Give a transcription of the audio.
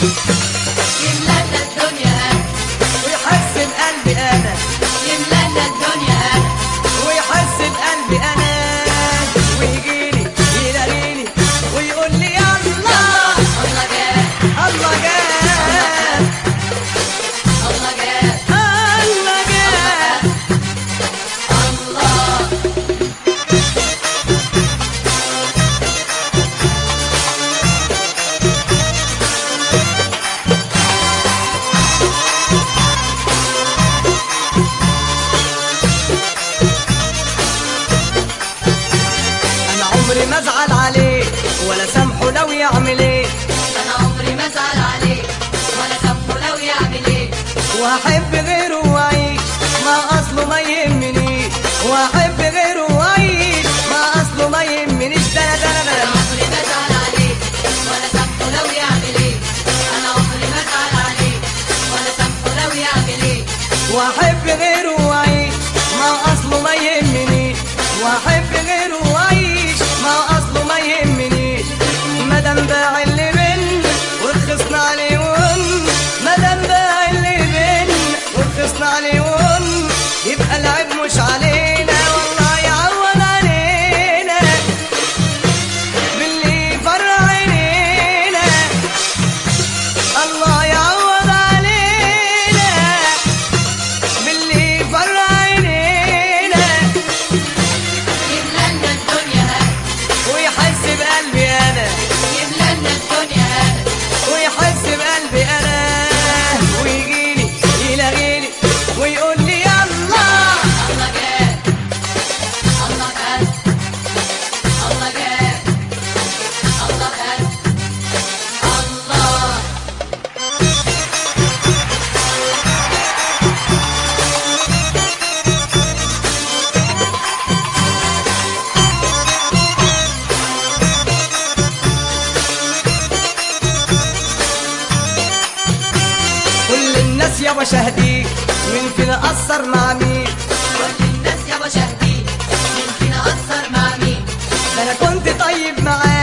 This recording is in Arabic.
يملانا الدنيا ويحسن قلبي انا، يملانا الدنيا ويحسن قلبي انا، ويجيلي يلاقيني ويقول لي يلا الله جاب الله جاب الله جاب الله جاب. الله. انا عمري ما ازعل عليه ولا سامحه لو يعمل ايه، انا عمري ما ازعل عليه ولا سامحه لو يعمل ايه. وهحب غيره واعيش ما اصله ما يهمنيش، وهحب غيره واعيش ما اصله ما يهمنيش. ده انا انا عمري ما ازعل عليه ولا سامحه لو يعمل ايه. انا عمري ما ازعل عليه ولا سامحه لو يعمل ايه. واحب غيره واعيش ما اصله ما يهمنيش، واحب غيره واعيش ما اصله ما يهمنيش. مادام باع اللي بينا ورخصنا عليه ون، مادام باع اللي بينا ورخصنا عليه ون، يبقى العيب مش علينا والله يعوض علينا باللي فرع عينينا. الله يعوض علينا باللي فرع عينينا، يملانا الدنيا ويحس بقلبي انا، يملانا الدنيا ويحس بقلبي انا، ويجيلي يلاقيني ويقول لي يلا الله جاب الله جاب الله جاب الله جاب الله. كل الناس يابا شاهدين مين فينا قصر مع مين، كل الناس يابا شاهدين مين فينا قصر مع مين. ده انا كنت طيب معاه